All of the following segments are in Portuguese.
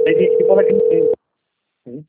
Aí tem que falar que não tem. Sim.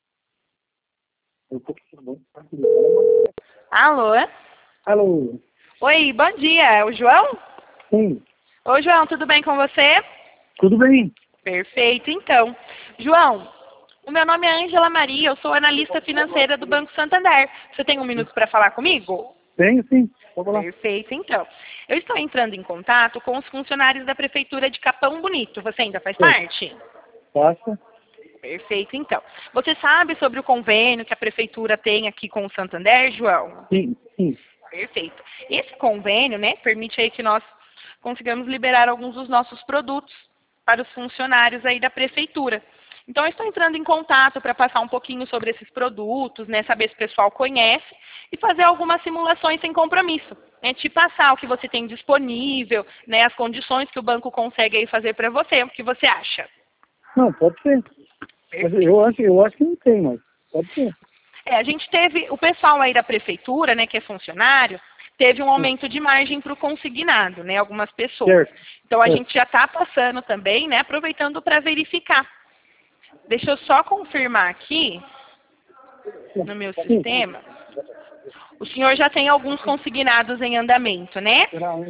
Alô? Alô? Oi, bom dia. É o João? Sim. Oi, João, tudo bem com você? Tudo bem? Perfeito, então. João, o meu nome é Ângela Maria, eu sou analista financeira do Banco Santander. Você tem um minuto para falar comigo? Tenho, sim. Pode falar. Perfeito, então. Eu estou entrando em contato com os funcionários da Prefeitura de Capão Bonito. Você ainda faz Certo. parte? Passa. Perfeito, então. Você sabe sobre o convênio que a Prefeitura tem aqui com o Santander, João? Sim, sim. Perfeito. Esse convênio, né, permite aí que nós consigamos liberar alguns dos nossos produtos para os funcionários aí da prefeitura. Então, eu estou entrando em contato para passar um pouquinho sobre esses produtos, né, saber se o pessoal conhece e fazer algumas simulações sem compromisso, né, te passar o que você tem disponível, né, as condições que o banco consegue aí fazer para você. O que você acha? Não, pode ser. Mas eu acho que não tem, mas pode ser. A gente teve, o pessoal aí da prefeitura, né, que é funcionário, teve um aumento de margem para o consignado, né, algumas pessoas. Certo. Então a Certo. gente já está passando também, né, aproveitando para verificar. Deixa eu só confirmar aqui no meu Sim. sistema. O senhor já tem alguns consignados em andamento, né?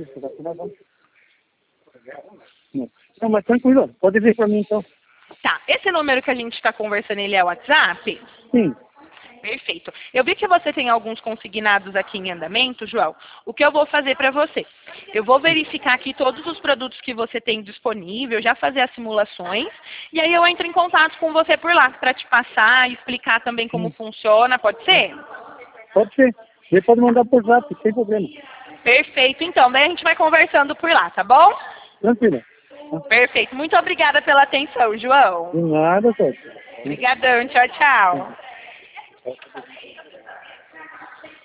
Não, mas tranquilo. Pode vir para mim, então. Tá. Esse número que a gente está conversando, ele é o WhatsApp? Sim. Perfeito. Eu vi que você tem alguns consignados aqui em andamento, João. O que eu vou fazer para você? Eu vou verificar aqui todos os produtos que você tem disponível, já fazer as simulações, e aí eu entro em contato com você por lá, para te passar e explicar também como funciona, pode ser? Pode ser. Você pode mandar por zap, sem problema. Perfeito, então. Daí a gente vai conversando por lá, tá bom? Tranquilo. Perfeito. Muito obrigada pela atenção, João. De nada, só. Obrigadão. Tchau, tchau.